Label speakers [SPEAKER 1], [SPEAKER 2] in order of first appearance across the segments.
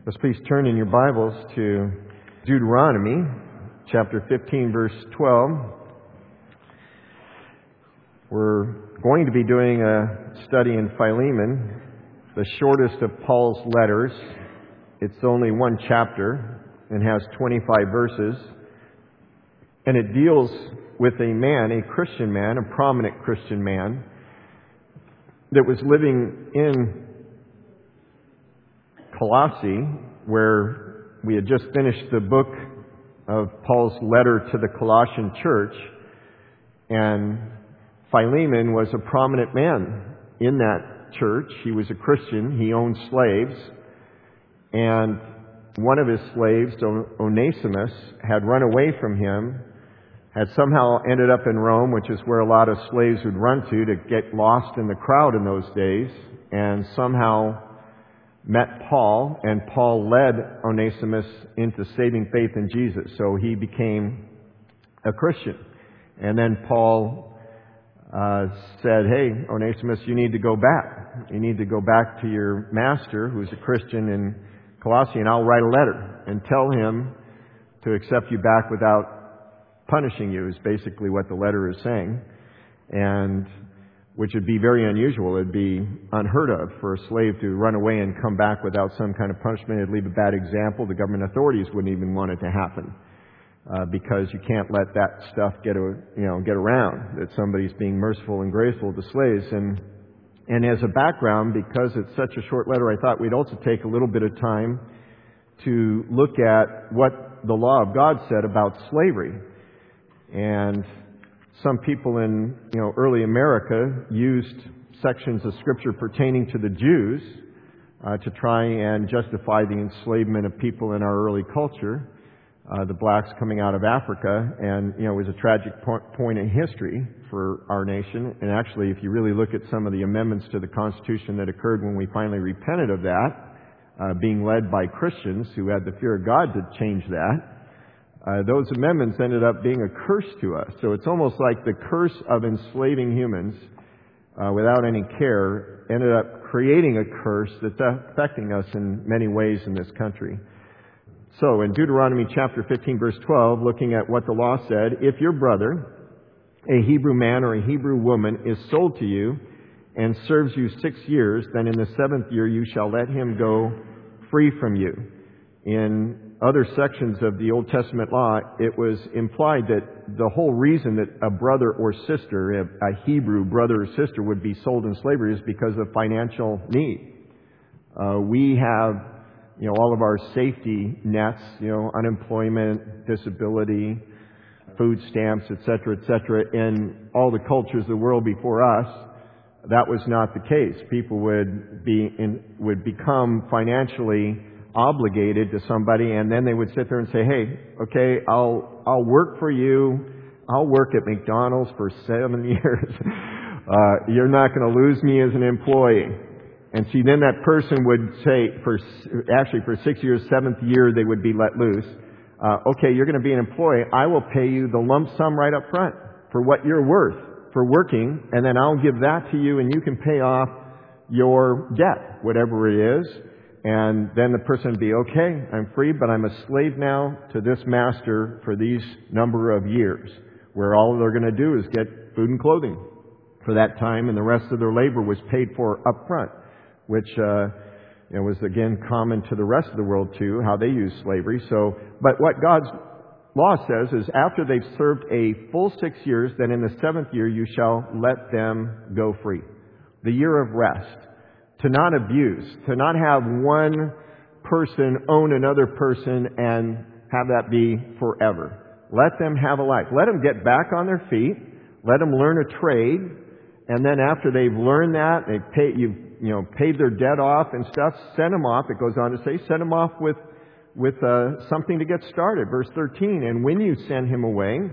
[SPEAKER 1] Let's please turn in your Bibles to Deuteronomy chapter 15, verse 12. We're going to be doing a study in Philemon, the shortest of Paul's letters. It's only one chapter and has 25 verses. And it deals with a man, a Christian man, a prominent Christian man, that was living in Colossae, where we had just finished the book of Paul's letter to the Colossian church. And Philemon was a prominent man in that church. He was a Christian. He owned slaves. And one of his slaves, Onesimus, had run away from him, had somehow ended up in Rome, which is where a lot of slaves would run to get lost in the crowd in those days, and somehow met Paul, and Paul led Onesimus into saving faith in Jesus. So he became a Christian. And then Paul said, "Hey, Onesimus, you need to go back. You need to go back to your master, who's a Christian in Colossae, and I'll write a letter and tell him to accept you back without punishing you," is basically what the letter is saying. And which would be very unusual. It'd be unheard of for a slave to run away and come back without some kind of punishment. It'd leave a bad example. The government authorities wouldn't even want it to happen because you can't let that stuff get around, that somebody's being merciful and graceful to slaves. And as a background, because it's such a short letter, I thought we'd also take a little bit of time to look at what the law of God said about slavery. And some people in early America used sections of Scripture pertaining to the Jews to try and justify the enslavement of people in our early culture, the blacks coming out of Africa. And it was a tragic point in history for our nation. And actually, if you really look at some of the amendments to the Constitution that occurred when we finally repented of that, being led by Christians who had the fear of God to change that, those amendments ended up being a curse to us. So it's almost like the curse of enslaving humans without any care ended up creating a curse that's affecting us in many ways in this country. So in Deuteronomy chapter 15, verse 12, looking at what the law said, "If your brother, a Hebrew man or a Hebrew woman, is sold to you and serves you 6 years, then in the 7th year you shall let him go free from you." In other sections of the Old Testament law, it was implied that the whole reason that a brother or sister, a Hebrew brother or sister, would be sold in slavery is because of financial need. We have, all of our safety nets, unemployment, disability, food stamps, etc., etc. In all the cultures of the world before us, that was not the case. People would become financially obligated to somebody, and then they would sit there and say, "Hey, okay, I'll work for you. I'll work at McDonald's for 7 years. You're not going to lose me as an employee." And see, then that person would say, for 6 years, 7th year, they would be let loose. "Okay, you're going to be an employee. I will pay you the lump sum right up front for what you're worth for working, and then I'll give that to you, and you can pay off your debt, whatever it is." And then the person would be, "Okay, I'm free, but I'm a slave now to this master for these number of years," where all they're going to do is get food and clothing for that time, and the rest of their labor was paid for up front, which was again common to the rest of the world too, how they use slavery. But what God's law says is after they've served a full 6 years, then in the 7th year you shall let them go free. The year of rest. To not abuse, to not have one person own another person and have that be forever. Let them have a life. Let them get back on their feet. Let them learn a trade. And then after they've learned that, you've paid their debt off and stuff, send them off. It goes on to say, send them off with something to get started. Verse 13, "And when you send him away,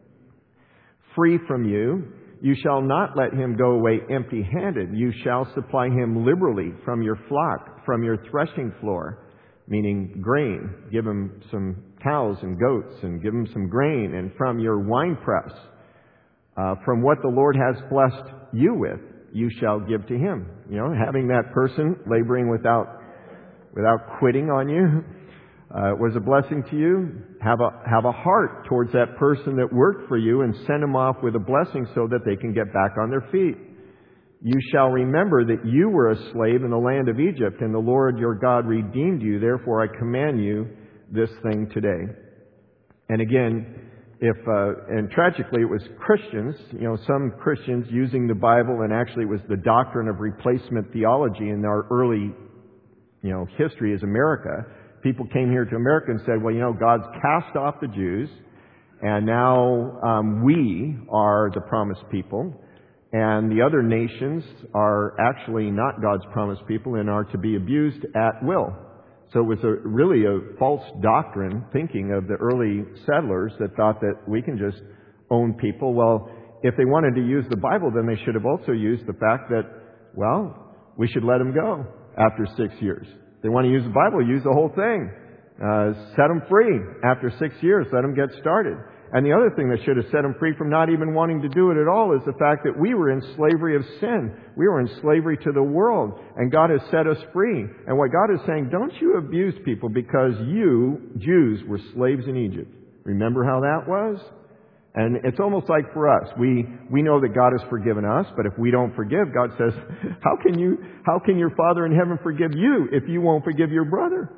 [SPEAKER 1] free from you, you shall not let him go away empty-handed. You shall supply him liberally from your flock, from your threshing floor," meaning grain. Give him some cows and goats and give him some grain. "And from your winepress, from what the Lord has blessed you with, you shall give to him." Having that person laboring without without quitting on you, was a blessing to you, have a heart towards that person that worked for you and send them off with a blessing so that they can get back on their feet. You shall remember that you were a slave in the land of Egypt, and the Lord your God redeemed you. Therefore I command you this thing today. And again, and tragically it was Christians, some Christians using the Bible, and actually it was the doctrine of replacement theology in our early, history as America. People came here to America and said, well, God's cast off the Jews, and now we are the promised people, and the other nations are actually not God's promised people and are to be abused at will. So it was really a false doctrine thinking of the early settlers that thought that we can just own people. Well, if they wanted to use the Bible, then they should have also used the fact that, we should let them go after 6 years. If they want to use the Bible, use the whole thing. Set them free after 6 years. Let them get started. And the other thing that should have set them free from not even wanting to do it at all is the fact that we were in slavery of sin. We were in slavery to the world. And God has set us free. And what God is saying, don't you abuse people because you, Jews, were slaves in Egypt. Remember how that was? And it's almost like for us, we know that God has forgiven us, but if we don't forgive, God says, how can your Father in heaven forgive you if you won't forgive your brother?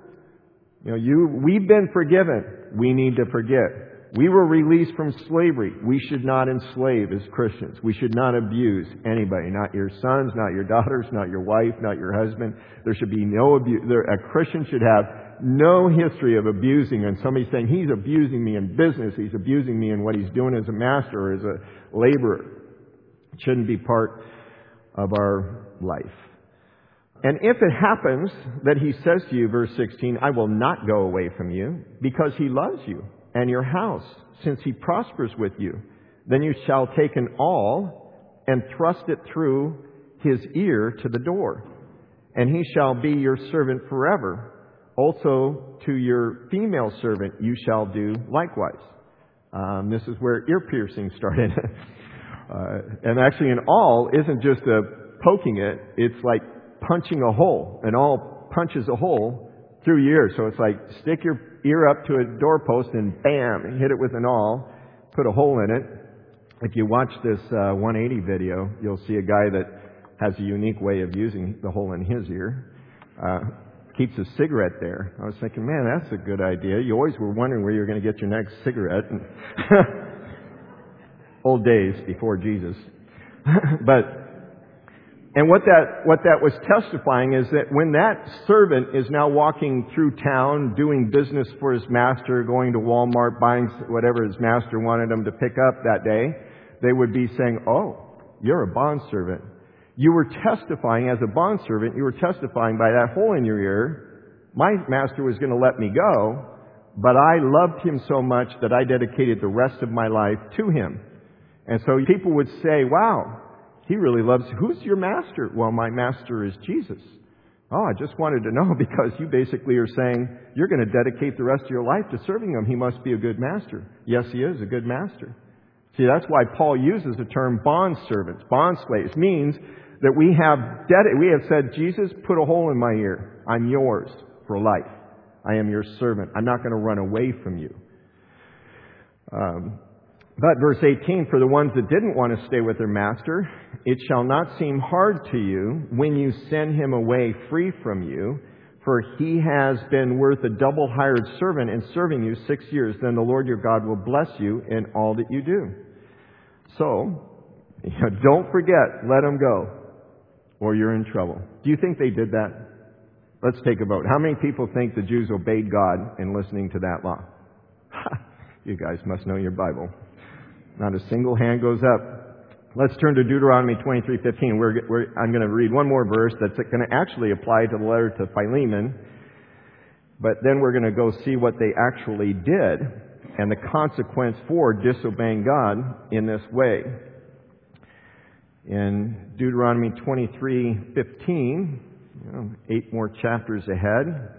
[SPEAKER 1] We've been forgiven. We need to forgive. We were released from slavery. We should not enslave as Christians. We should not abuse anybody. Not your sons, not your daughters, not your wife, not your husband. There should be no abuse. A Christian should have no history of abusing, and somebody saying, he's abusing me in business, he's abusing me in what he's doing as a master or as a laborer. It shouldn't be part of our life. And if it happens that he says to you, verse 16, I will not go away from you, because he loves you and your house, since he prospers with you, then you shall take an awl and thrust it through his ear to the door, and he shall be your servant forever. Also to your female servant you shall do likewise. This is where ear piercing started. And actually an awl isn't just poking it, it's like punching a hole. An awl punches a hole through your ear. So it's like stick your ear up to a doorpost and bam, hit it with an awl, put a hole in it. If you watch this 180 video, you'll see a guy that has a unique way of using the hole in his ear. Keeps a cigarette there. I was thinking, man, that's a good idea. You always were wondering where you were going to get your next cigarette. Old days before Jesus. And what that was testifying is that when that servant is now walking through town, doing business for his master, going to Walmart, buying whatever his master wanted him to pick up that day, they would be saying, oh, you're a bondservant. You were testifying as a bondservant, you were testifying by that hole in your ear, my master was going to let me go, but I loved him so much that I dedicated the rest of my life to him. And so people would say, wow, he really loves, who's your master? Well, my master is Jesus. Oh, I just wanted to know because you basically are saying you're going to dedicate the rest of your life to serving him. He must be a good master. Yes, he is a good master. See, that's why Paul uses the term bondservants. Bondslaves means that we have said, Jesus, put a hole in my ear. I'm yours for life. I am your servant. I'm not going to run away from you. But verse 18, for the ones that didn't want to stay with their master, it shall not seem hard to you when you send him away free from you, for he has been worth a double hired servant in serving you 6 years. Then the Lord your God will bless you in all that you do. So, don't forget, let him go, or you're in trouble. Do you think they did that? Let's take a vote. How many people think the Jews obeyed God in listening to that law? You guys must know your Bible. Not a single hand goes up. Let's turn to Deuteronomy 23:15. I'm going to read one more verse that's going to actually apply to the letter to Philemon. But then we're going to go see what they actually did and the consequence for disobeying God in this way. In Deuteronomy 23:15, 8 more chapters ahead.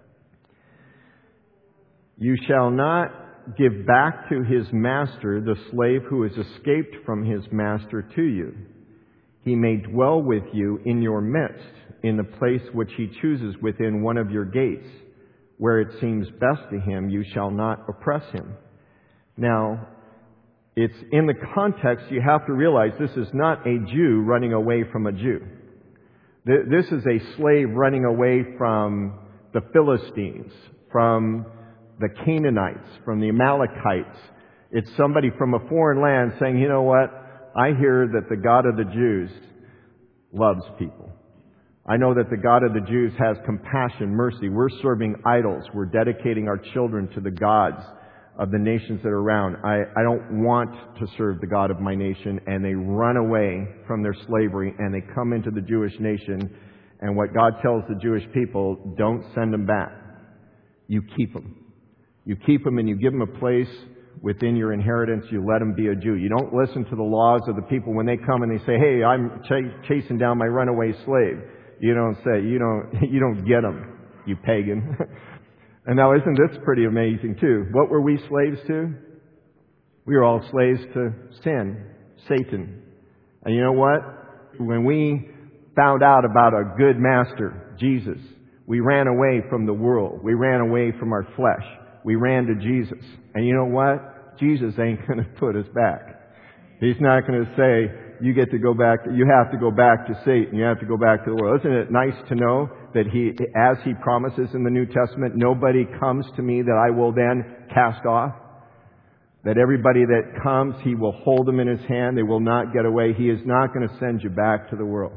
[SPEAKER 1] You shall not give back to his master the slave who has escaped from his master to you. He may dwell with you in your midst, in the place which he chooses within one of your gates. Where it seems best to him, you shall not oppress him. Now, it's in the context you have to realize this is not a Jew running away from a Jew. This is a slave running away from the Philistines, from the Canaanites, from the Amalekites. It's somebody from a foreign land saying, you know what? I hear that the God of the Jews loves people. I know that the God of the Jews has compassion, mercy. We're serving idols. We're dedicating our children to the gods of the nations that are around. I don't want to serve the God of my nation. And they run away from their slavery and they come into the Jewish nation. And what God tells the Jewish people, don't send them back. You keep them. You keep them and you give them a place within your inheritance. You let them be a Jew. You don't listen to the laws of the people when they come and they say, hey, I'm chasing down my runaway slave. You don't say, you don't get them, you pagan. And now isn't this pretty amazing too? What were we slaves to? We were all slaves to sin, Satan. And you know what? When we found out about a good master, Jesus, we ran away from the world. We ran away from our flesh. We ran to Jesus. And you know what? Jesus ain't going to put us back. He's not going to say, you get to go back, you have to go back to Satan, you have to go back to the world. Isn't it nice to know that as He promises in the New Testament, nobody comes to me that I will then cast off? That everybody that comes, He will hold them in His hand, they will not get away. He is not going to send you back to the world.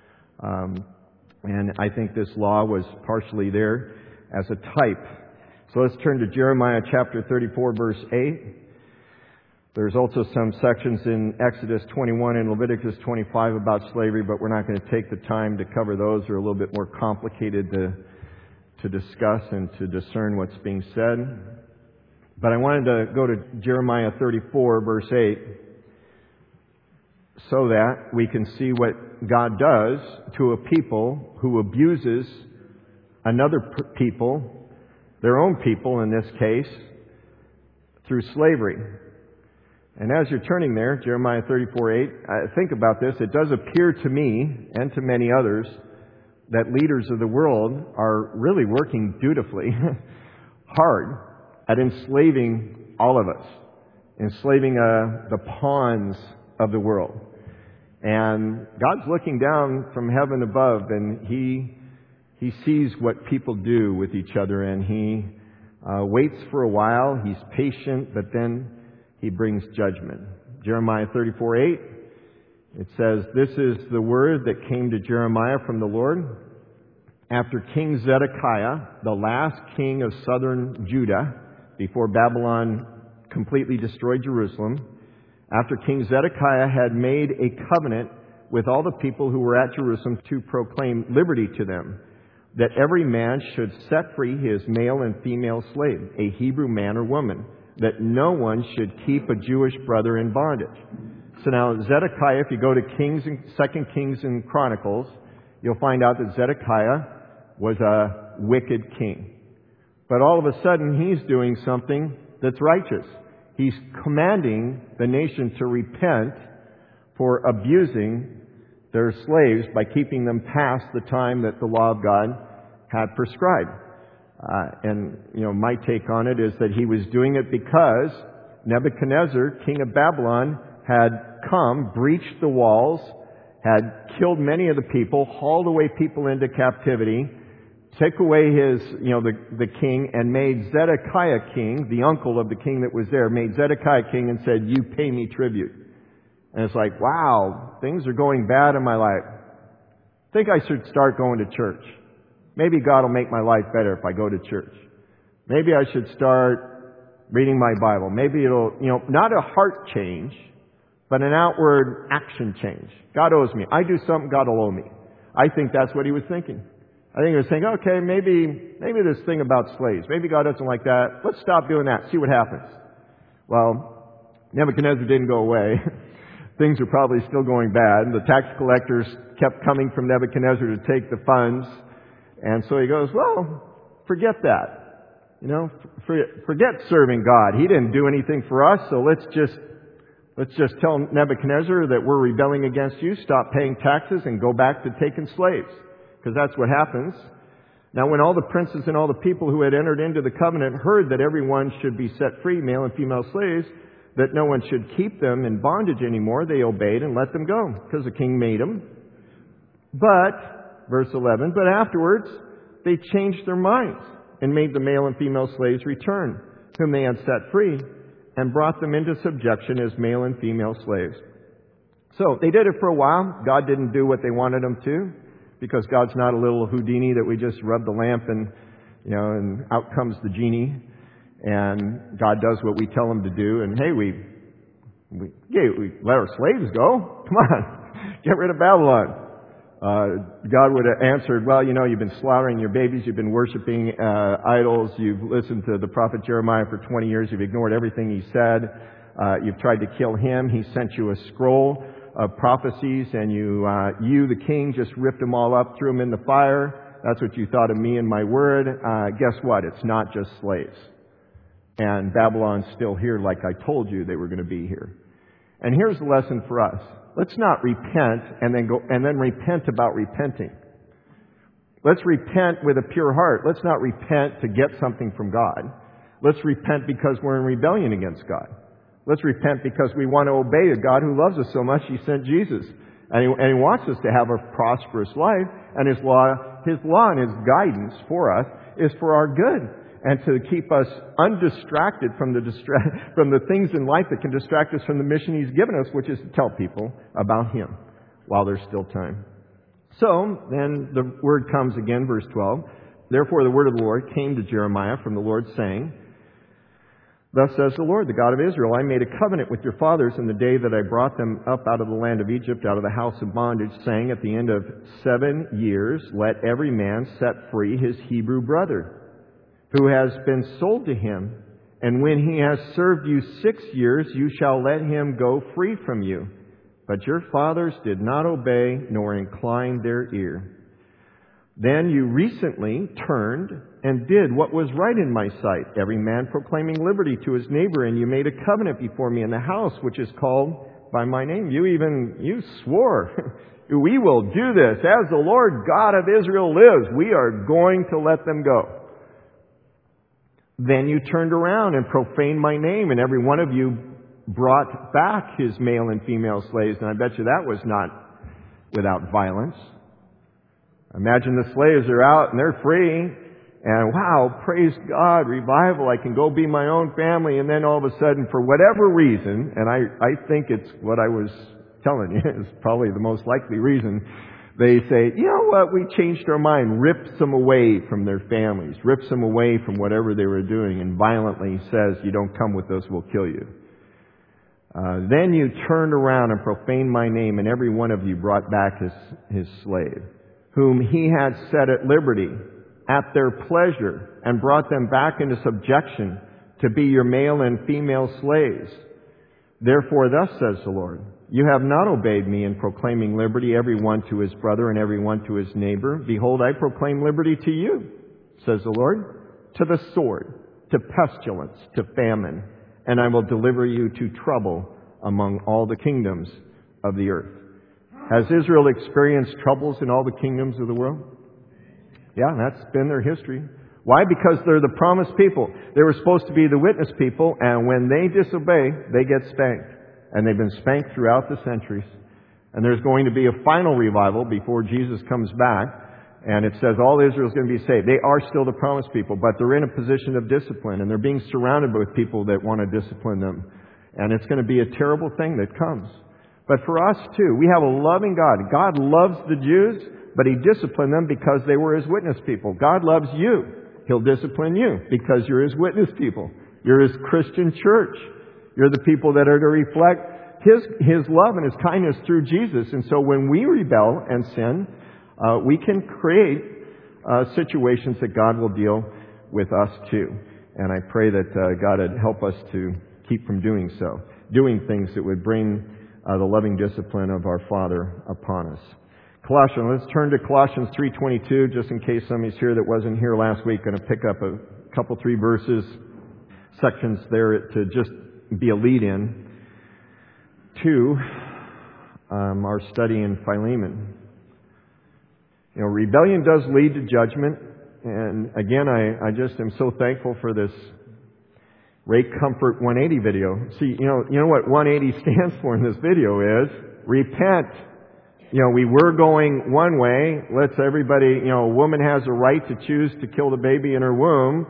[SPEAKER 1] And I think this law was partially there as a type. So let's turn to Jeremiah chapter 34, verse 8. There's also some sections in Exodus 21 and Leviticus 25 about slavery, but we're not going to take the time to cover those. They're a little bit more complicated to discuss and to discern what's being said. But I wanted to go to Jeremiah 34, verse 8, so that we can see what God does to a people who abuses another people, their own people in this case, through slavery. And as you're turning there, Jeremiah 34:8, think about this. It does appear to me, and to many others, that leaders of the world are really working dutifully hard at enslaving all of us, enslaving the pawns of the world. And God's looking down from heaven above, and He sees what people do with each other, and He waits for a while. He's patient, but then He brings judgment. Jeremiah 34:8, it says, "This is the word that came to Jeremiah from the Lord. After King Zedekiah, the last king of southern Judah, before Babylon completely destroyed Jerusalem, after King Zedekiah had made a covenant with all the people who were at Jerusalem to proclaim liberty to them, that every man should set free his male and female slave, a Hebrew man or woman, that no one should keep a Jewish brother in bondage." So now Zedekiah, if you go to 2 Kings and Chronicles, you'll find out that Zedekiah was a wicked king. But all of a sudden, he's doing something that's righteous. He's commanding the nation to repent for abusing their slaves by keeping them past the time that the law of God had prescribed. And my take on it is that he was doing it because Nebuchadnezzar, king of Babylon, had come, breached the walls, had killed many of the people, hauled away people into captivity, took away the king, and made Zedekiah king, the uncle of the king that was there, made Zedekiah king and said, "You pay me tribute." And it's like, wow, things are going bad in my life. I think I should start going to church. Maybe God will make my life better if I go to church. Maybe I should start reading my Bible. Maybe it'll, not a heart change, but an outward action change. God owes me. I do something, God will owe me. I think that's what he was thinking. I think he was thinking, okay, maybe this thing about slaves, maybe God doesn't like that. Let's stop doing that, see what happens. Well, Nebuchadnezzar didn't go away. Things are probably still going bad. The tax collectors kept coming from Nebuchadnezzar to take the funds. And so he goes, well, forget that. Forget serving God. He didn't do anything for us, so let's just tell Nebuchadnezzar that we're rebelling against you, stop paying taxes, and go back to taking slaves. because that's what happens. Now when all the princes and all the people who had entered into the covenant heard that everyone should be set free, male and female slaves, that no one should keep them in bondage anymore, they obeyed and let them go, because the king made them. But, verse 11, but afterwards they changed their minds and made the male and female slaves return, whom they had set free, and brought them into subjection as male and female slaves. So they did it for a while. God didn't do what they wanted them to, because God's not a little Houdini that we just rub the lamp and out comes the genie, and God does what we tell him to do. And hey, we let our slaves go. Come on, get rid of Babylon. God would have answered, well, you've been slaughtering your babies, you've been worshiping idols, you've listened to the prophet Jeremiah for 20 years, you've ignored everything he said, you've tried to kill him, he sent you a scroll of prophecies, and you, the king, just ripped them all up, threw them in the fire. That's what you thought of me and my word. Guess what? It's not just slaves. And Babylon's still here like I told you they were going to be here. And here's the lesson for us. Let's not repent and then repent about repenting. Let's repent with a pure heart. Let's not repent to get something from God. Let's repent because we're in rebellion against God. Let's repent because we want to obey a God who loves us so much He sent Jesus. And he wants us to have a prosperous life. And His law and His guidance for us is for our good. And to keep us undistracted from the things in life that can distract us from the mission He's given us, which is to tell people about Him while there's still time. So, then the word comes again, verse 12. Therefore the word of the Lord came to Jeremiah from the Lord, saying, Thus says the Lord, the God of Israel, I made a covenant with your fathers in the day that I brought them up out of the land of Egypt, out of the house of bondage, saying, At the end of 7 years, let every man set free his Hebrew brother, who has been sold to him, and when he has served you 6 years, you shall let him go free from you. But your fathers did not obey, nor incline their ear. Then you recently turned and did what was right in my sight, every man proclaiming liberty to his neighbor, and you made a covenant before me in the house which is called by my name. You swore, we will do this. As the Lord God of Israel lives, we are going to let them go. Then you turned around and profaned my name, and every one of you brought back his male and female slaves. And I bet you that was not without violence. Imagine the slaves are out and they're free. And wow, praise God, revival, I can go be my own family. And then all of a sudden, for whatever reason, and I think it's what I was telling you, is probably the most likely reason, they say, you know what, we changed our mind, rips them away from their families, rips them away from whatever they were doing, and violently says, you don't come with us, we'll kill you. Then you turned around and profaned my name, and every one of you brought back his slave, whom he had set at liberty at their pleasure, and brought them back into subjection to be your male and female slaves. Therefore, thus says the Lord, you have not obeyed me in proclaiming liberty, every one to his brother and every one to his neighbor. Behold, I proclaim liberty to you, says the Lord, to the sword, to pestilence, to famine, and I will deliver you to trouble among all the kingdoms of the earth. Has Israel experienced troubles in all the kingdoms of the world? Yeah, that's been their history. Why? Because they're the promised people. They were supposed to be the witness people, and when they disobey, they get spanked. And they've been spanked throughout the centuries. And there's going to be a final revival before Jesus comes back. And it says all Israel is going to be saved. They are still the promised people, but they're in a position of discipline. And they're being surrounded with people that want to discipline them. And it's going to be a terrible thing that comes. But for us too, we have a loving God. God loves the Jews, but He disciplined them because they were His witness people. God loves you. He'll discipline you because you're His witness people. You're His Christian church. You're the people that are to reflect His love and His kindness through Jesus. And so when we rebel and sin, we can create situations that God will deal with us too. And I pray that God would help us to keep from doing so, doing things that would bring the loving discipline of our Father upon us. Colossians, let's turn to Colossians 3:22, just in case somebody's here that wasn't here last week. Going to pick up a couple, 3 verses, sections there to just be a lead-in to our study in Philemon. Rebellion does lead to judgment. And again, I just am so thankful for this Ray Comfort 180 video. See, you know what 180 stands for in this video is repent. We were going one way. Let's everybody, a woman has a right to choose to kill the baby in her womb.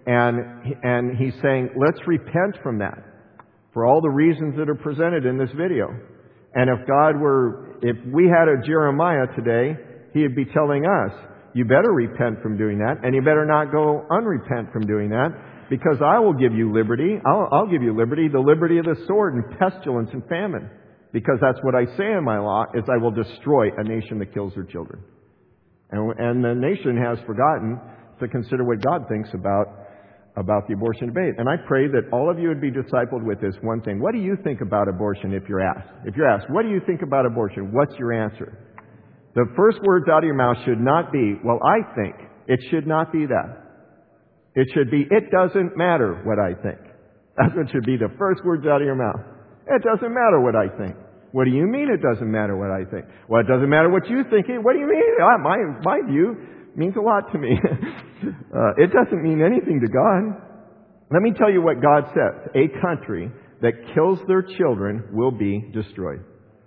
[SPEAKER 1] And he's saying, let's repent from that for all the reasons that are presented in this video. And if we had a Jeremiah today, he'd be telling us, you better repent from doing that, and you better not go unrepent from doing that, because I will give you liberty. I'll give you liberty, the liberty of the sword and pestilence and famine. Because that's what I say in my law, is I will destroy a nation that kills their children. And the nation has forgotten to consider what God thinks about the abortion debate. And I pray that all of you would be discipled with this one thing. What do you think about abortion if you're asked? If you're asked, what do you think about abortion? What's your answer? The first words out of your mouth should not be, well, I think. It should not be that. It should be, it doesn't matter what I think. That's what should be the first words out of your mouth. It doesn't matter what I think. What do you mean it doesn't matter what I think? Well, it doesn't matter what you think. What do you mean? My view means a lot to me. It doesn't mean anything to God. Let me tell you what God says. A country that kills their children will be destroyed.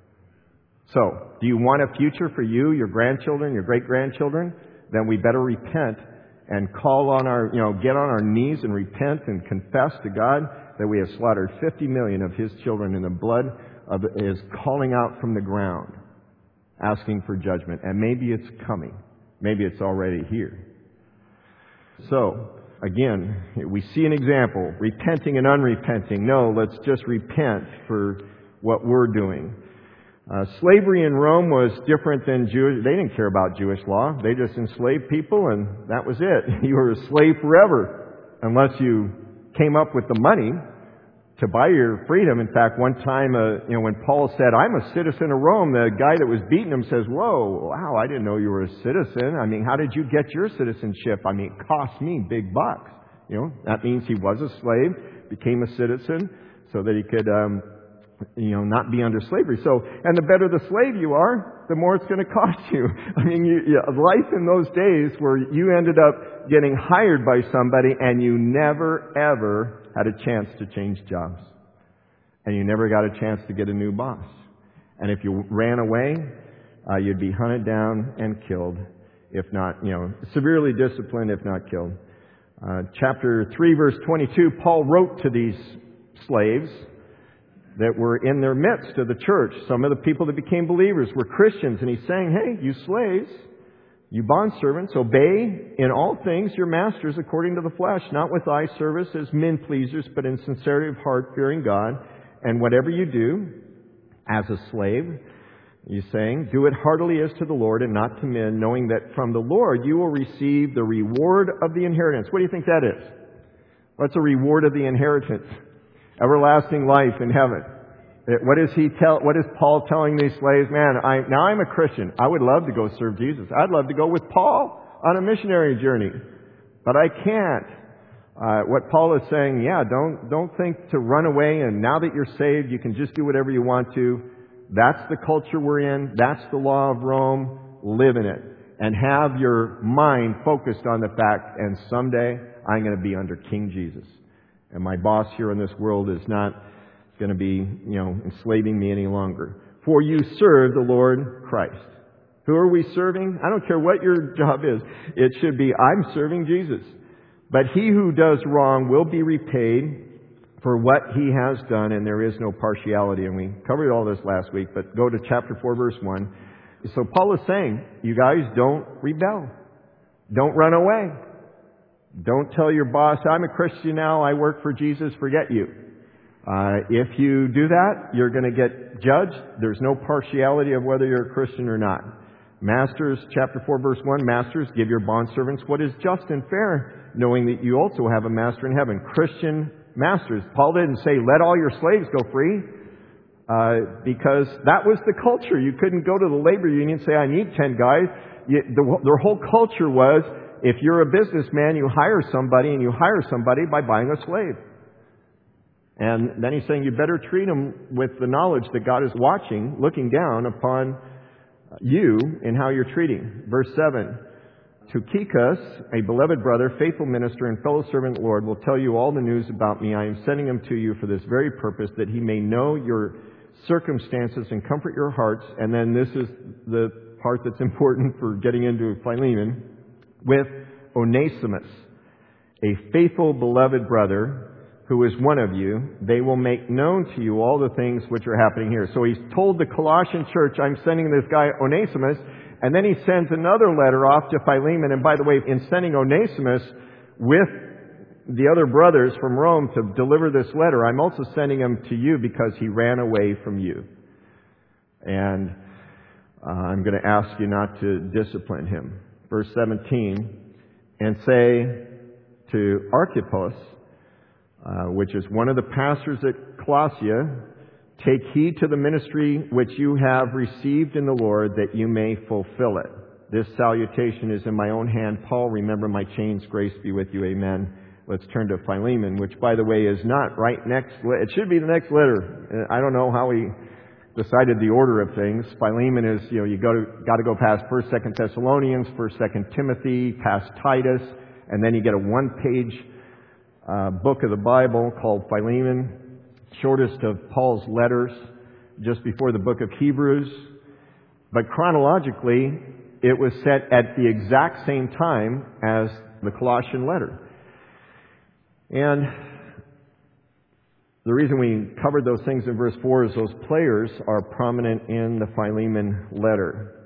[SPEAKER 1] So, do you want a future for you, your grandchildren, your great-grandchildren? Then we better repent and call on get on our knees and repent and confess to God that we have slaughtered 50 million of His children, and the blood is calling out from the ground, asking for judgment. And maybe it's coming. Maybe it's already here. So, again, we see an example, repenting and unrepenting. No, let's just repent for what we're doing. Slavery in Rome was different than Jewish. They didn't care about Jewish law. They just enslaved people, and that was it. You were a slave forever, unless you came up with the money to buy your freedom. In fact, one time, when Paul said, "I'm a citizen of Rome," the guy that was beating him says, "Whoa, wow, I didn't know you were a citizen. I mean, how did you get your citizenship? I mean, it cost me big bucks." That means he was a slave, became a citizen, so that he could not be under slavery. So, and the better the slave you are, the more it's going to cost you. I mean, life in those days where you ended up getting hired by somebody and you never, ever had a chance to change jobs. And you never got a chance to get a new boss. And if you ran away, you'd be hunted down and killed, if not, severely disciplined, if not killed. Chapter 3, verse 22, Paul wrote to these slaves that were in their midst of the church. Some of the people that became believers were Christians. And he's saying, hey, you slaves, you bondservants, obey in all things your masters according to the flesh, not with eye service as men pleasers, but in sincerity of heart, fearing God. And whatever you do as a slave, he's saying, do it heartily as to the Lord and not to men, knowing that from the Lord you will receive the reward of the inheritance. What do you think that is? What's a reward of the inheritance? Everlasting life in heaven. What is Paul telling these slaves? Man, now I'm a Christian. I would love to go serve Jesus. I'd love to go with Paul on a missionary journey. But I can't. What Paul is saying, don't think to run away and now that you're saved, you can just do whatever you want to. That's the culture we're in. That's the law of Rome. Live in it. And have your mind focused on the fact, and someday I'm going to be under King Jesus. And my boss here in this world is not going to be, enslaving me any longer. For you serve the Lord Christ. Who are we serving? I don't care what your job is. It should be, I'm serving Jesus. But he who does wrong will be repaid for what he has done, and there is no partiality. And we covered all this last week, but go to chapter 4, verse 1. So Paul is saying, you guys don't rebel. Don't run away. Don't tell your boss, I'm a Christian now, I work for Jesus, forget you. If you do that, you're going to get judged. There's no partiality of whether you're a Christian or not. Masters, chapter 4, verse 1, Masters, give your bondservants what is just and fair, knowing that you also have a master in heaven. Christian masters. Paul didn't say, let all your slaves go free, because that was the culture. You couldn't go to the labor union and say, I need 10 guys. Their whole culture was, if you're a businessman, you hire somebody, and you hire somebody by buying a slave. And then he's saying you better treat them with the knowledge that God is watching, looking down upon you in how you're treating. Verse 7, Tychicus, a beloved brother, faithful minister, and fellow servant of the Lord, will tell you all the news about me. I am sending him to you for this very purpose, that he may know your circumstances and comfort your hearts. And then this is the part that's important for getting into Philemon, with Onesimus, a faithful beloved brother, who is one of you. They will make known to you all the things which are happening here. So he's told the Colossian church, I'm sending this guy Onesimus, and then he sends another letter off to Philemon. And by the way, in sending Onesimus with the other brothers from Rome to deliver this letter, I'm also sending him to you because he ran away from you. And I'm going to ask you not to discipline him. Verse 17, and say to Archippus, which is one of the pastors at Colossia, take heed to the ministry which you have received in the Lord, that you may fulfill it. This salutation is in my own hand. Paul, remember my chains. Grace be with you. Amen. Let's turn to Philemon, which, by the way, is not right next. It should be the next letter. I don't know how he decided the order of things. Philemon is, you got to go past 1st, 2nd Thessalonians, 1st, 2nd Timothy, past Titus, and then you get a one-page book of the Bible called Philemon, shortest of Paul's letters, just before the book of Hebrews. But chronologically, it was set at the exact same time as the Colossian letter. And the reason we covered those things in verse 4 is those players are prominent in the Philemon letter.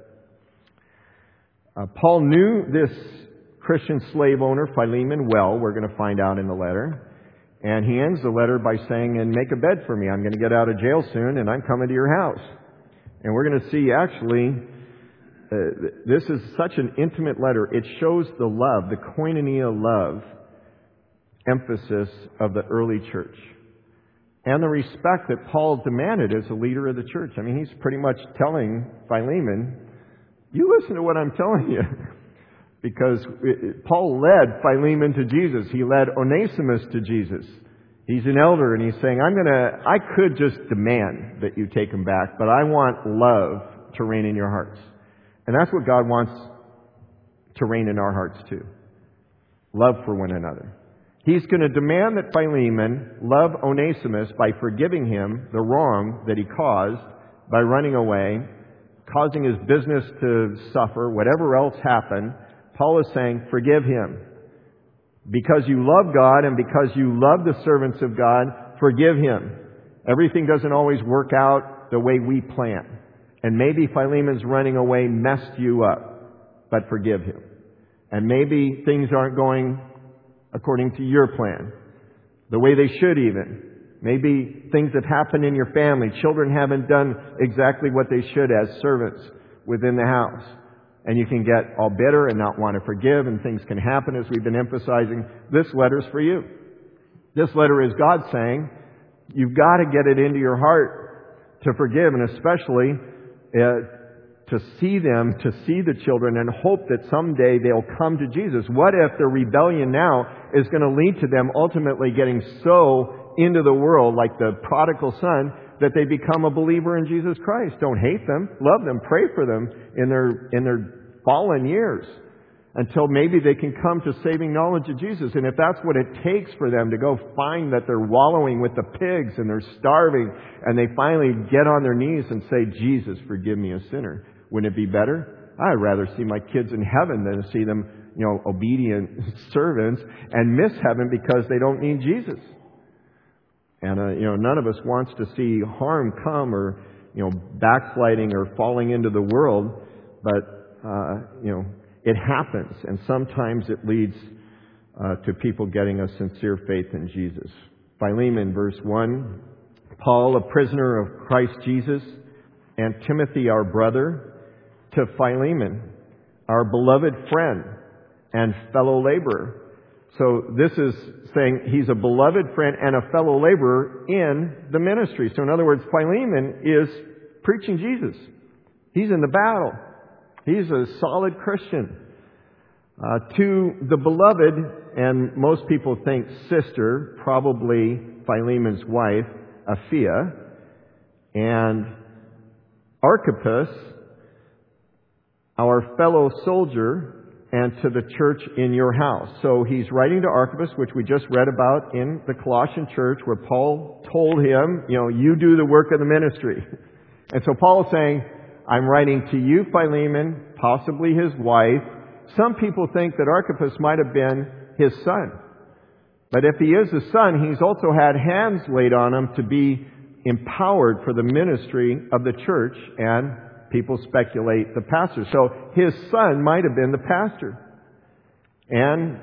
[SPEAKER 1] Paul knew this Christian slave owner, Philemon, well. We're going to find out in the letter. And he ends the letter by saying, and make a bed for me. I'm going to get out of jail soon, and I'm coming to your house. And we're going to see, actually, this is such an intimate letter. It shows the love, the koinonia love emphasis of the early church. And the respect that Paul demanded as a leader of the church. I mean, he's pretty much telling Philemon, you listen to what I'm telling you. Because Paul led Philemon to Jesus. He led Onesimus to Jesus. He's an elder, and he's saying, I could just demand that you take him back, but I want love to reign in your hearts. And that's what God wants to reign in our hearts too. Love for one another. He's going to demand that Philemon love Onesimus by forgiving him the wrong that he caused by running away, causing his business to suffer, whatever else happened. Paul is saying, forgive him. Because you love God and because you love the servants of God, forgive him. Everything doesn't always work out the way we plan. And maybe Philemon's running away messed you up, but forgive him. And maybe things aren't going according to your plan, the way they should even. Maybe things have happened in your family. Children haven't done exactly what they should as servants within the house. And you can get all bitter and not want to forgive, and things can happen, as we've been emphasizing. This letter's for you. This letter is God saying, you've got to get it into your heart to forgive, and especially to see the children, and hope that someday they'll come to Jesus. What if their rebellion now is going to lead to them ultimately getting so into the world, like the prodigal son, that they become a believer in Jesus Christ? Don't hate them. Love them. Pray for them in their fallen years until maybe they can come to saving knowledge of Jesus. And if that's what it takes for them to go find that they're wallowing with the pigs and they're starving, and they finally get on their knees and say, Jesus, forgive me, a sinner. Wouldn't it be better? I'd rather see my kids in heaven than see them, obedient servants and miss heaven because they don't need Jesus. And, none of us wants to see harm come, or, backsliding or falling into the world. But, it happens. And sometimes it leads to people getting a sincere faith in Jesus. Philemon, verse 1. Paul, a prisoner of Christ Jesus, and Timothy, our brother, to Philemon, our beloved friend and fellow laborer. So this is saying he's a beloved friend and a fellow laborer in the ministry. So in other words, Philemon is preaching Jesus. He's in the battle. He's a solid Christian. To the beloved, and most people think sister, probably Philemon's wife, Apphia, and Archippus, our fellow soldier, and to the church in your house. So he's writing to Archippus, which we just read about in the Colossian church, where Paul told him, you do the work of the ministry. And so Paul is saying, I'm writing to you, Philemon, possibly his wife. Some people think that Archippus might have been his son. But if he is his son, he's also had hands laid on him to be empowered for the ministry of the church, and people speculate the pastor. So his son might have been the pastor. And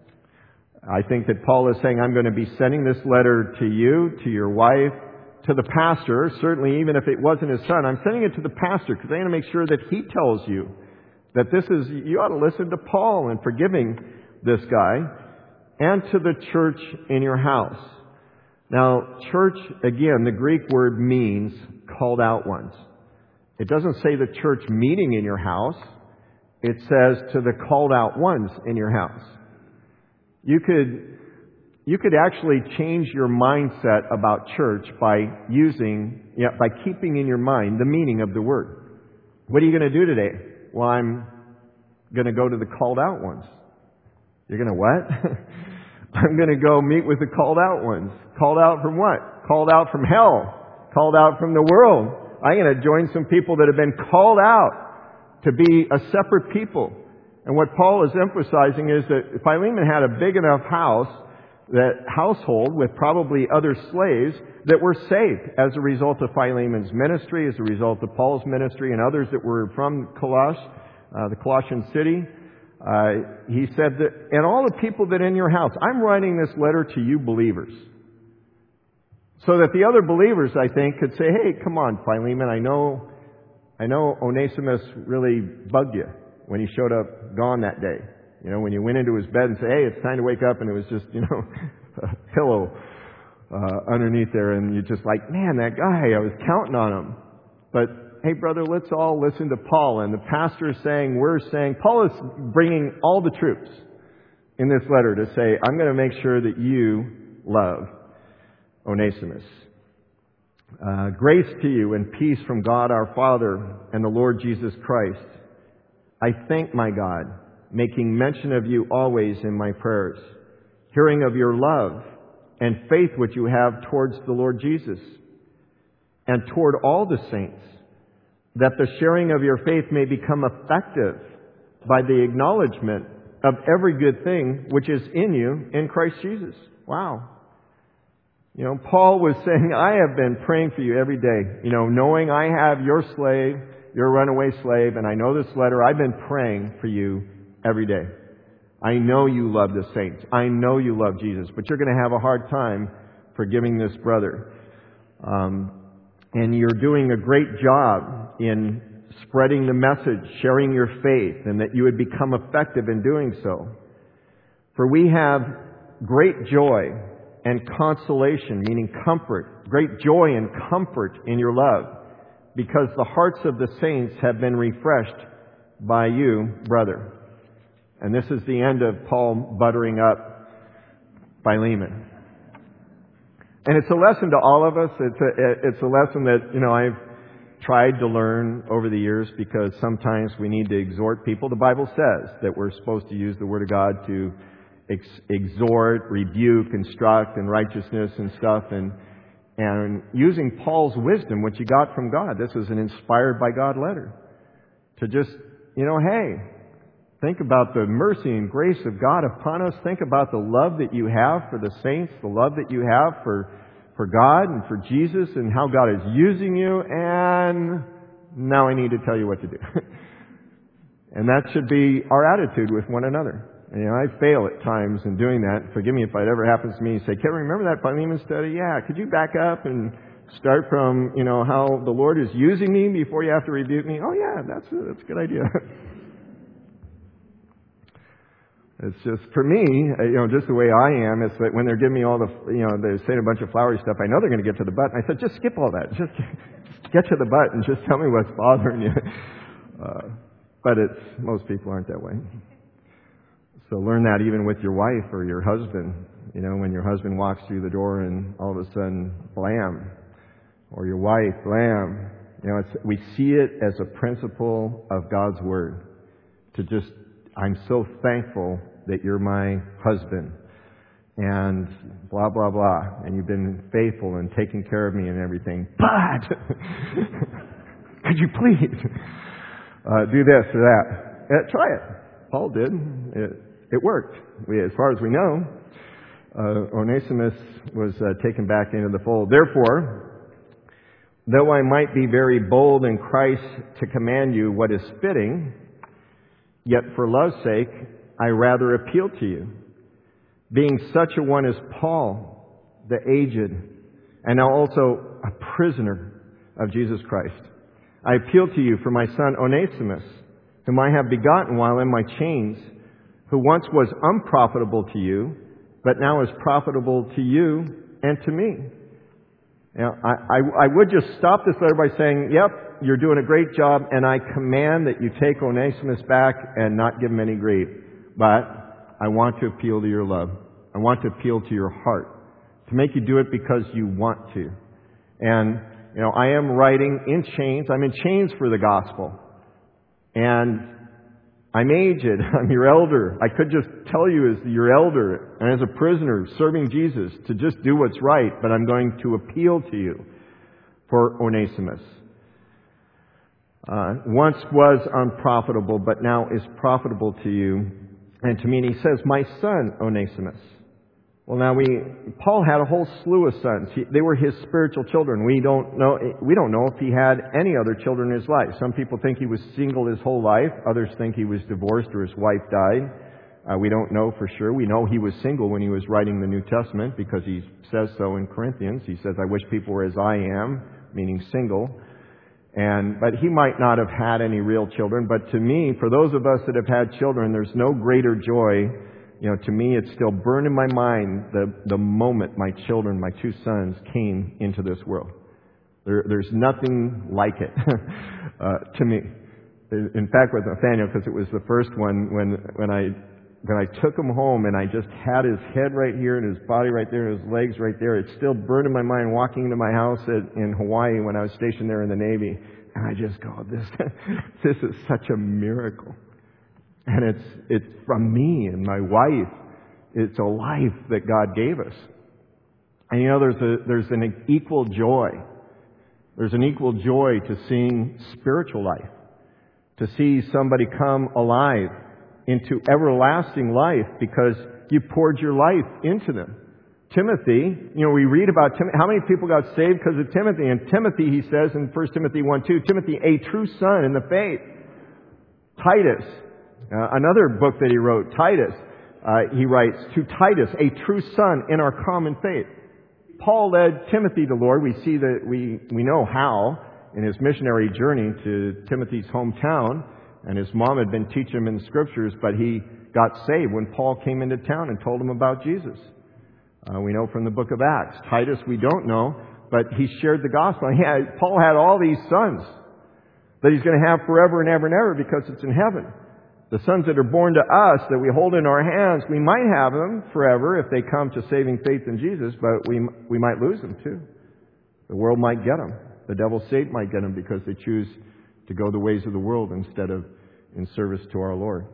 [SPEAKER 1] I think that Paul is saying, I'm going to be sending this letter to you, to your wife, to the pastor. Certainly, even if it wasn't his son, I'm sending it to the pastor because I want to make sure that he tells you that you ought to listen to Paul in forgiving this guy, and to the church in your house. Now, church, again, the Greek word means called out ones. It doesn't say the church meeting in your house. It says to the called out ones in your house. You could actually change your mindset about church by keeping in your mind the meaning of the word. What are you going to do today? Well, I'm going to go to the called out ones. You're going to what? I'm going to go meet with the called out ones. Called out from what? Called out from hell. Called out from the world. I'm going to join some people that have been called out to be a separate people. And what Paul is emphasizing is that Philemon had a big enough household with probably other slaves that were saved as a result of Philemon's ministry, as a result of Paul's ministry, and others that were from the Colossian city. He said that, and all the people that are in your house, I'm writing this letter to you believers. So that the other believers, I think, could say, hey, come on, Philemon, I know Onesimus really bugged you when he showed up gone that day. When you went into his bed and said, hey, it's time to wake up, and it was just, a pillow underneath there, and you're just like, man, that guy, I was counting on him. But, hey, brother, let's all listen to Paul. And the pastor is saying, we're saying, Paul is bringing all the troops in this letter to say, I'm going to make sure that you love Onesimus. Grace to you and peace from God our Father and the Lord Jesus Christ. I thank my God, making mention of you always in my prayers, hearing of your love and faith which you have towards the Lord Jesus and toward all the saints, that the sharing of your faith may become effective by the acknowledgement of every good thing which is in you in Christ Jesus. Wow. Paul was saying, I have been praying for you every day. Knowing I have your slave, your runaway slave, and I know this letter, I've been praying for you every day. I know you love the saints. I know you love Jesus, but you're going to have a hard time forgiving this brother. And you're doing a great job in spreading the message, sharing your faith, and that you would become effective in doing so. For we have great joy and consolation, meaning comfort, great joy and comfort in your love, because the hearts of the saints have been refreshed by you, brother. And this is the end of Paul buttering up Philemon. And it's a lesson to all of us. It's a lesson that, I've tried to learn over the years, because sometimes we need to exhort people. The Bible says that we're supposed to use the Word of God to exhort, rebuke, instruct in righteousness and stuff. And using Paul's wisdom, which he got from God. This is an inspired by God letter. To just, hey, think about the mercy and grace of God upon us. Think about the love that you have for the saints, the love that you have for God and for Jesus, and how God is using you. And now I need to tell you what to do. And that should be our attitude with one another. I fail at times in doing that. Forgive me if it ever happens to me. You say, Kevin, remember that Philemon study? Yeah. Could you back up and start from, how the Lord is using me before you have to rebuke me? Oh, yeah, that's a good idea. It's just, for me, just the way I am, it's that when they're giving me all the, they're saying a bunch of flowery stuff, I know they're going to get to the butt. And I said, just skip all that. Just get to the butt and just tell me what's bothering you. But most people aren't that way. So learn that even with your wife or your husband. When your husband walks through the door and all of a sudden, blam. Or your wife, blam. We see it as a principle of God's Word. I'm so thankful that you're my husband. And blah, blah, blah. And you've been faithful and taking care of me and everything. But, could you please do this or that? Try it. Paul did. It worked. As far as we know, Onesimus was taken back into the fold. Therefore, though I might be very bold in Christ to command you what is fitting, yet for love's sake I rather appeal to you, being such a one as Paul, the aged, and now also a prisoner of Jesus Christ. I appeal to you for my son Onesimus, whom I have begotten while in my chains, who once was unprofitable to you, but now is profitable to you and to me. Now, I would just stop this letter by saying, yep, you're doing a great job, and I command that you take Onesimus back and not give him any grief. But I want to appeal to your love. I want to appeal to your heart, to make you do it because you want to. And, I am writing in chains. I'm in chains for the gospel. And I'm aged. I'm your elder. I could just tell you as your elder and as a prisoner serving Jesus to just do what's right, but I'm going to appeal to you for Onesimus. Once was unprofitable, but now is profitable to you and to me. And he says, my son Onesimus. Well, now Paul had a whole slew of sons. They were his spiritual children. We don't know if he had any other children in his life. Some people think he was single his whole life. Others think he was divorced or his wife died. We don't know for sure. We know he was single when he was writing the New Testament because he says so in Corinthians. He says, I wish people were as I am, meaning single. But he might not have had any real children. But to me, for those of us that have had children, there's no greater joy. To me, it's still burned in my mind the moment my children, my two sons, came into this world. There's nothing like it to me. In fact, with Nathaniel, because it was the first one, when I took him home and I just had his head right here and his body right there and his legs right there, it still burned in my mind walking into my house in Hawaii when I was stationed there in the Navy. And I just go, this is such a miracle. And it's from me and my wife. It's a life that God gave us. And there's an equal joy. There's an equal joy to seeing spiritual life. To see somebody come alive into everlasting life because you poured your life into them. Timothy, we read about Timothy. How many people got saved because of Timothy? And Timothy, he says in 1 Timothy 1:2, Timothy, a true son in the faith. Titus, another book that he wrote, Titus, he writes, to Titus, a true son in our common faith. Paul led Timothy to the Lord. We see that we know how in his missionary journey to Timothy's hometown. And his mom had been teaching him in the Scriptures, but he got saved when Paul came into town and told him about Jesus. We know from the book of Acts. Titus, we don't know, but he shared the gospel. Paul had all these sons that he's going to have forever and ever and ever because it's in heaven. The sons that are born to us, that we hold in our hands, we might have them forever if they come to saving faith in Jesus, but we might lose them too. The world might get them. The devil, Satan, might get them because they choose to go the ways of the world instead of in service to our Lord.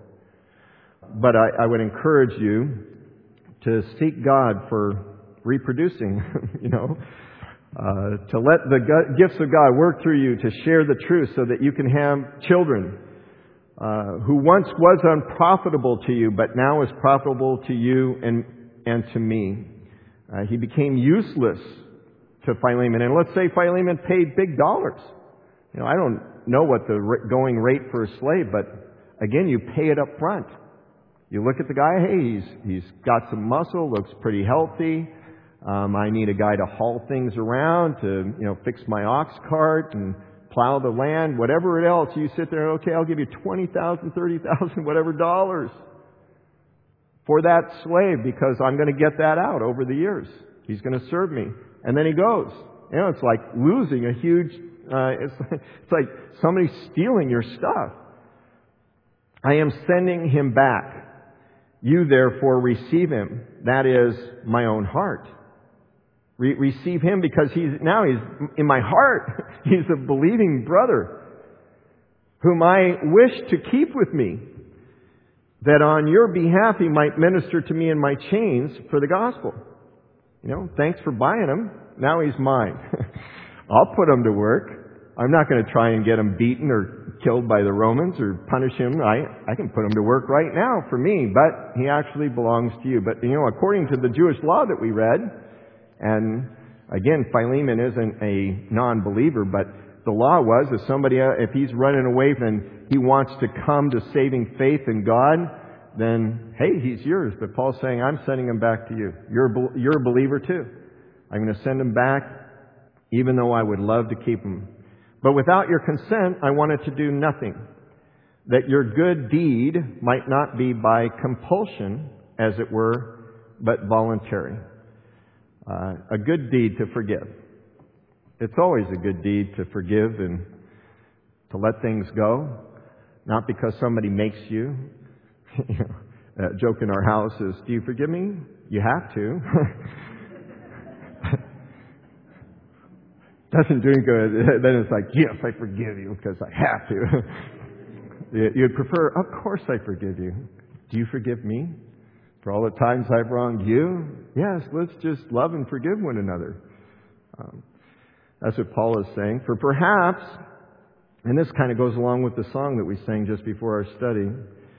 [SPEAKER 1] But I would encourage you to seek God for reproducing, to let the gifts of God work through you to share the truth so that you can have children who once was unprofitable to you, but now is profitable to you and to me. He became useless to Philemon. And let's say Philemon paid big dollars. I don't know what the going rate for a slave, but again, you pay it up front. You look at the guy, hey, he's got some muscle, looks pretty healthy. I need a guy to haul things around, to, fix my ox cart and plow the land, whatever else. You sit there, okay, I'll give you $20,000, $30,000, whatever dollars for that slave because I'm going to get that out over the years. He's going to serve me. And then he goes. It's like losing a huge, it's like somebody stealing your stuff. I am sending him back. You therefore receive him. That is my own heart. Receive him because he's in my heart. He's a believing brother whom I wish to keep with me, that on your behalf he might minister to me in my chains for the gospel. Thanks for buying him. Now he's mine. I'll put him to work. I'm not going to try and get him beaten or killed by the Romans or punish him. I can put him to work right now for me, but he actually belongs to you. But, according to the Jewish law that we read, and again, Philemon isn't a non-believer, but the law was if he's running away and he wants to come to saving faith in God, then, hey, he's yours. But Paul's saying, I'm sending him back to you. You're a believer too. I'm going to send him back, even though I would love to keep him. But without your consent, I wanted to do nothing, that your good deed might not be by compulsion, as it were, but voluntary. A good deed to forgive. It's always a good deed to forgive and to let things go, not because somebody makes you. A joke in our house is, do you forgive me? You have to. Doesn't do good. Then it's like, yes, I forgive you because I have to. You'd prefer, of course I forgive you. Do you forgive me for all the times I've wronged you? Yes, let's just love and forgive one another. That's what Paul is saying. For perhaps, and this kind of goes along with the song that we sang just before our study,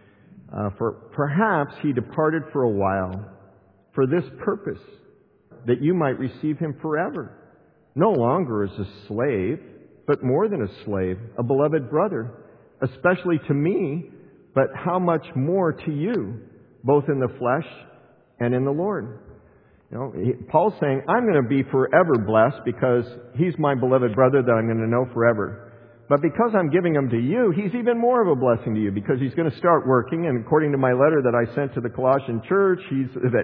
[SPEAKER 1] for perhaps he departed for a while for this purpose, that you might receive him forever, no longer as a slave, but more than a slave, a beloved brother, especially to me, but how much more to you, both in the flesh and in the Lord. Paul's saying, I'm going to be forever blessed because he's my beloved brother that I'm going to know forever. But because I'm giving him to you, he's even more of a blessing to you because he's going to start working. And according to my letter that I sent to the Colossian church, he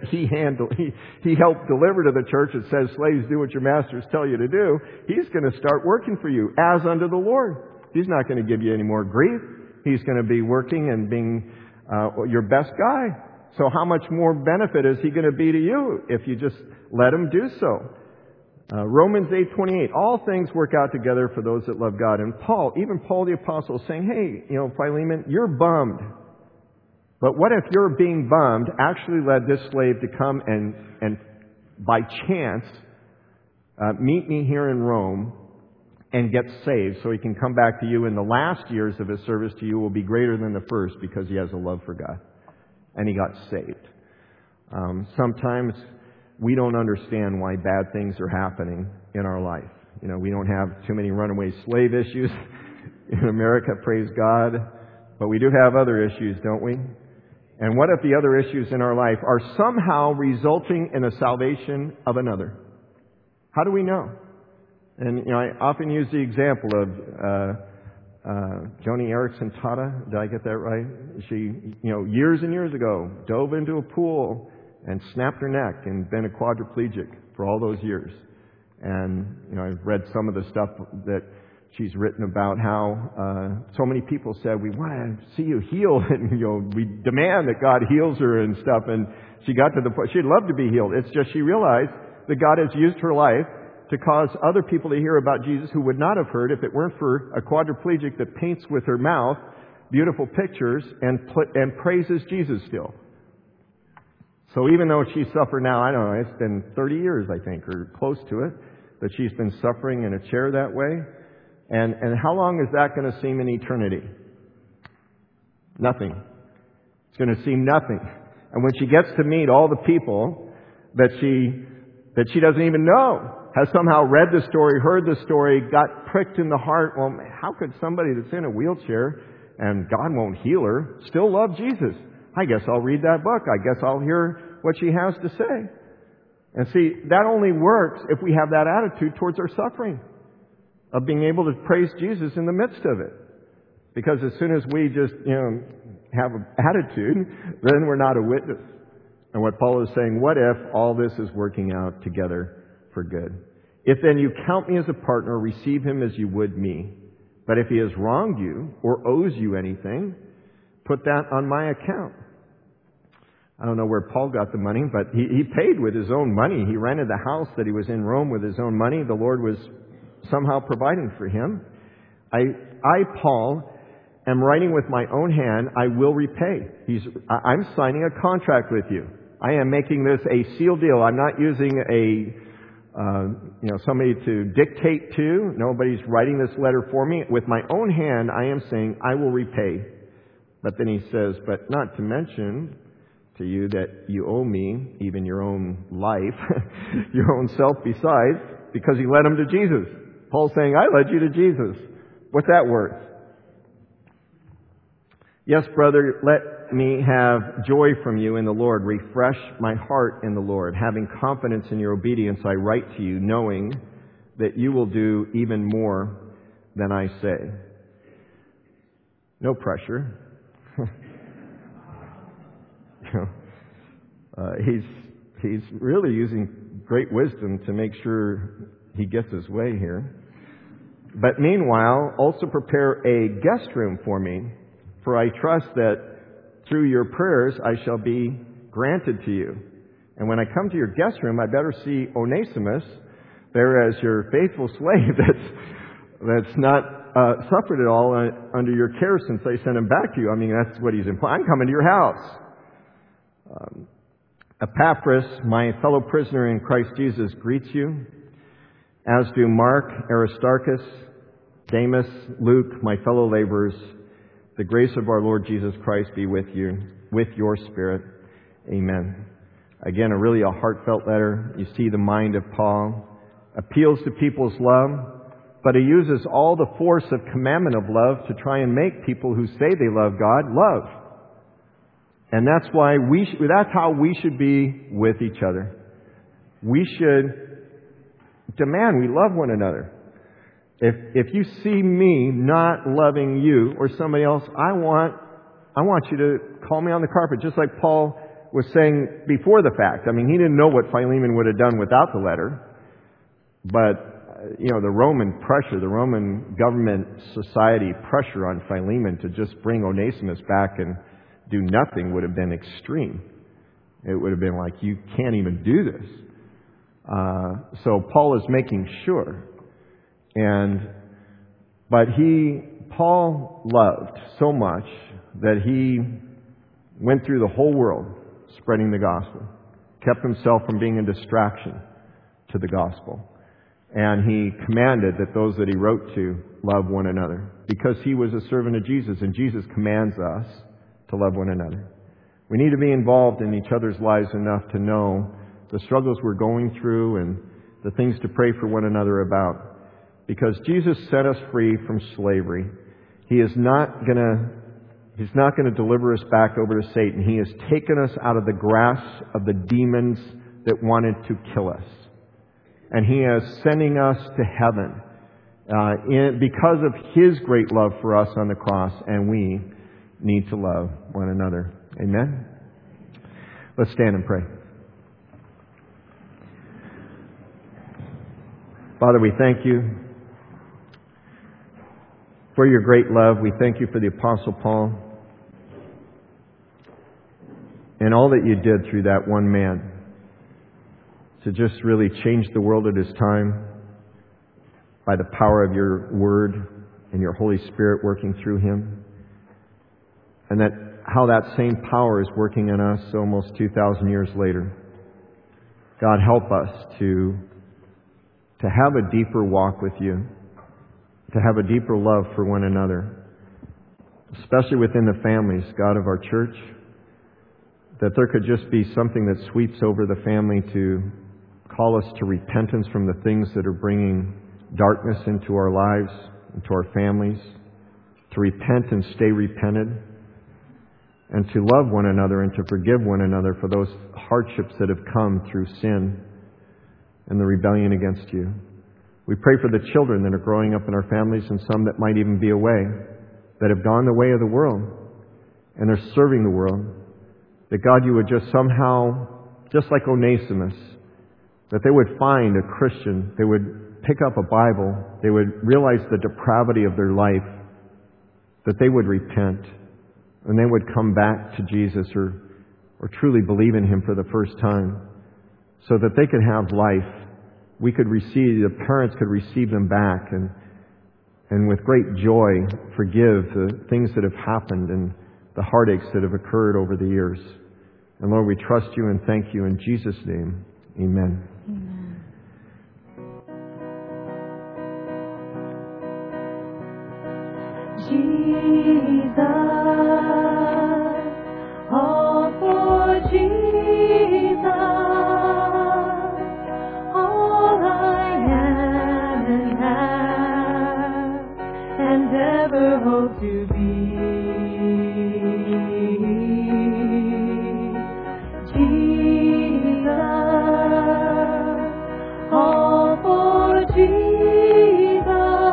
[SPEAKER 1] helped deliver to the church, it says, slaves, do what your masters tell you to do. He's going to start working for you as unto the Lord. He's not going to give you any more grief. He's going to be working and being your best guy. So how much more benefit is he going to be to you if you just let him do so? Romans 8:28, all things work out together for those that love God. And even Paul the Apostle is saying, hey, Philemon, you're bummed. But what if your being bummed actually led this slave to come and by chance meet me here in Rome and get saved so he can come back to you, and the last years of his service to you will be greater than the first because he has a love for God. And he got saved. Sometimes we don't understand why bad things are happening in our life. We don't have too many runaway slave issues in America, praise God. But we do have other issues, don't we? And what if the other issues in our life are somehow resulting in the salvation of another? How do we know? And, I often use the example of Joni Eareckson Tada. Did I get that right? She, years and years ago, dove into a pool and snapped her neck and been a quadriplegic for all those years. And, I've read some of the stuff that she's written about how so many people said, we want to see you healed, and, we demand that God heals her and stuff. And she got to the point, she'd love to be healed. It's just she realized that God has used her life to cause other people to hear about Jesus who would not have heard if it weren't for a quadriplegic that paints with her mouth beautiful pictures and praises Jesus still. So even though she suffered now, I don't know, it's been 30 years, I think, or close to it, that she's been suffering in a chair that way. And how long is that going to seem in eternity? Nothing. It's going to seem nothing. And when she gets to meet all the people that she doesn't even know, has somehow read the story, heard the story, got pricked in the heart, well, how could somebody that's in a wheelchair and God won't heal her still love Jesus? I guess I'll read that book. I guess I'll hear what she has to say. And see, that only works if we have that attitude towards our suffering, of being able to praise Jesus in the midst of it. Because as soon as we just, have an attitude, then we're not a witness. And what Paul is saying, what if all this is working out together for good? If then you count me as a partner, receive him as you would me. But if he has wronged you or owes you anything, put that on my account. I don't know where Paul got the money, but he paid with his own money. He rented the house that he was in Rome with his own money. The Lord was somehow providing for him. I, Paul, am writing with my own hand, I will repay. I'm signing a contract with you. I am making this a sealed deal. I'm not using somebody to dictate to. Nobody's writing this letter for me. With my own hand, I am saying, I will repay. But then he says, but not to mention to you that you owe me even your own life, your own self besides, because he led them to Jesus. Paul's saying, I led you to Jesus. What's that worth? Yes, brother, let me have joy from you in the Lord. Refresh my heart in the Lord. Having confidence in your obedience, I write to you, knowing that you will do even more than I say. No pressure. He's really using great wisdom to make sure he gets his way here. But meanwhile, also prepare a guest room for me, for I trust that through your prayers I shall be granted to you. And when I come to your guest room, I better see Onesimus there as your faithful slave that's not suffered at all under your care since I sent him back to you. I mean, that's what he's implying. I'm coming to your house. Epaphras, my fellow prisoner in Christ Jesus, greets you, as do Mark, Aristarchus, Demas, Luke, my fellow laborers. The grace of our Lord Jesus Christ be with you, with your spirit. Amen. Again, a heartfelt letter. You see the mind of Paul. Appeals to people's love, but he uses all the force of commandment of love to try and make people who say they love God love. And that's why that's how we should be with each other. We should demand we love one another. If you see me not loving you or somebody else, I want you to call me on the carpet, just like Paul was saying before the fact. I mean, he didn't know what Philemon would have done without the letter. But, the Roman pressure, the Roman government society pressure on Philemon to just bring Onesimus back and do nothing would have been extreme. It would have been like, you can't even do this. So Paul is making sure. But Paul loved so much that he went through the whole world spreading the gospel, kept himself from being a distraction to the gospel. And he commanded that those that he wrote to love one another, because he was a servant of Jesus, and Jesus commands us to love one another. We need to be involved in each other's lives enough to know the struggles we're going through and the things to pray for one another about. Because Jesus set us free from slavery. He's not going to deliver us back over to Satan. He has taken us out of the grasp of the demons that wanted to kill us. And He is sending us to heaven because of His great love for us on the cross, and we need to love one another. Amen? Let's stand and pray. Father, we thank you for your great love. We thank you for the Apostle Paul and all that you did through that one man to just really change the world at his time by the power of your Word and your Holy Spirit working through him. And how that same power is working in us almost 2,000 years later. God, help us to have a deeper walk with you, to have a deeper love for one another, especially within the families, God, of our church, that there could just be something that sweeps over the family to call us to repentance from the things that are bringing darkness into our lives, into our families, to repent and stay repented, and to love one another and to forgive one another for those hardships that have come through sin and the rebellion against you. We pray for the children that are growing up in our families, and some that might even be away, that have gone the way of the world and they're serving the world. That God, you would just somehow, just like Onesimus, that they would find a Christian, they would pick up a Bible, they would realize the depravity of their life, that they would repent, and they would come back to Jesus, or or truly believe in Him for the first time, so that they could have life. We could receive, the parents could receive them back and with great joy forgive the things that have happened and the heartaches that have occurred over the years. And Lord, we trust You and thank You in Jesus' name. Amen.
[SPEAKER 2] Amen. Jesus, all for Jesus, all I am and have, and ever hope to be. Jesus, all for Jesus,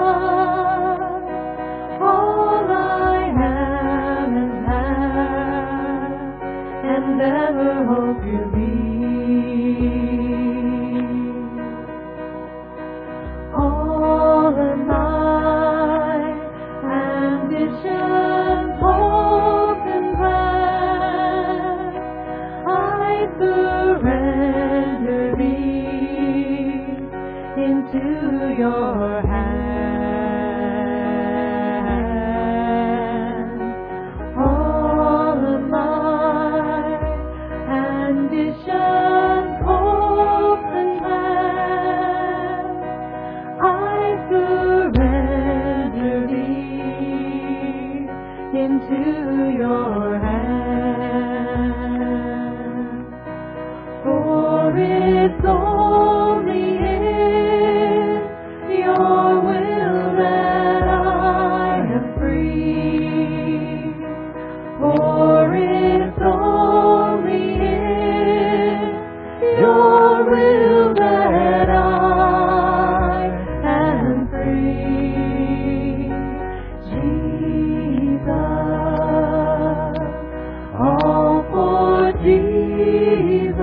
[SPEAKER 2] all I am and have, and ever hope to be. All of my ambitions, hopes, and plans, I surrender these into Your hands. All of my ambitions, hopes, and plans, I surrender these into Your hands. For it's only in Your will that I am free. For it's only in Your will that I am free. Jesus, all for Jesus,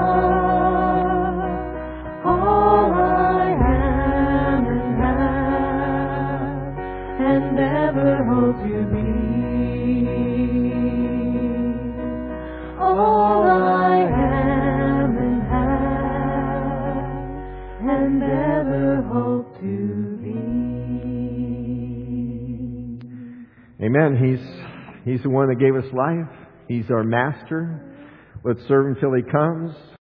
[SPEAKER 2] all I am and have, and ever hope to be. All I am and have, and ever hope to be.
[SPEAKER 1] Amen. He's the one that gave us life. He's our master. Let's serve Him till He comes.